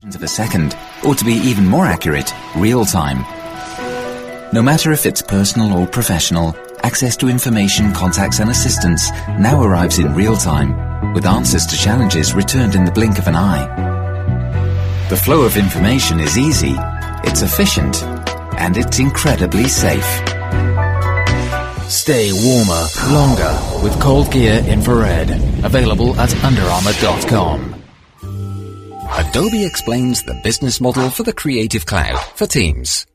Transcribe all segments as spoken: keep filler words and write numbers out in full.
of a second, or to be even more accurate, real time. No matter if it's personal or professional, access to information, contacts and assistance now arrives in real time, with answers to challenges returned in the blink of an eye. The flow of information is easy, it's efficient, and it's incredibly safe. Stay warmer, longer with Cold Gear Infrared. Available at under armour dot com. Adobe explains the business model for the Creative Cloud for Teams.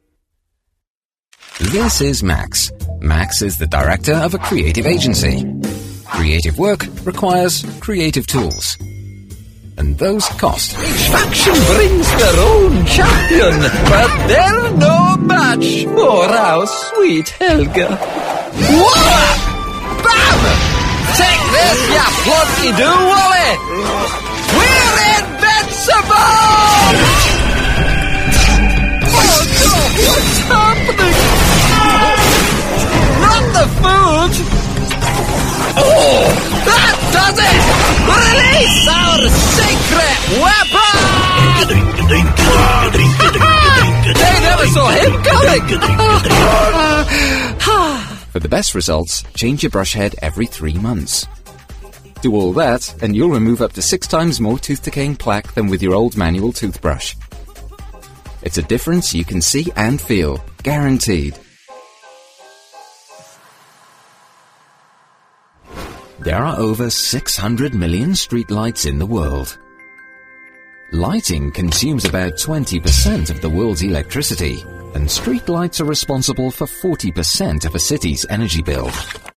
This is Max. Max is the director of a creative agency. Creative work requires creative tools. And those cost. Each faction brings their own champion, but they're no match for our sweet Helga. Whoa! Bam! Take this, ya plunky-doo, Wally! We're invincible! Oh no, what's happening? Not the food! Oh, that does it! Release our secret weapon! They never saw him coming! For the best results, change your brush head every three months. Do all that, and you'll remove up to six times more tooth decaying plaque than with your old manual toothbrush. It's a difference you can see and feel, guaranteed. There are over six hundred million streetlights in the world. Lighting consumes about twenty percent of the world's electricity, and streetlights are responsible for forty percent of a city's energy bill.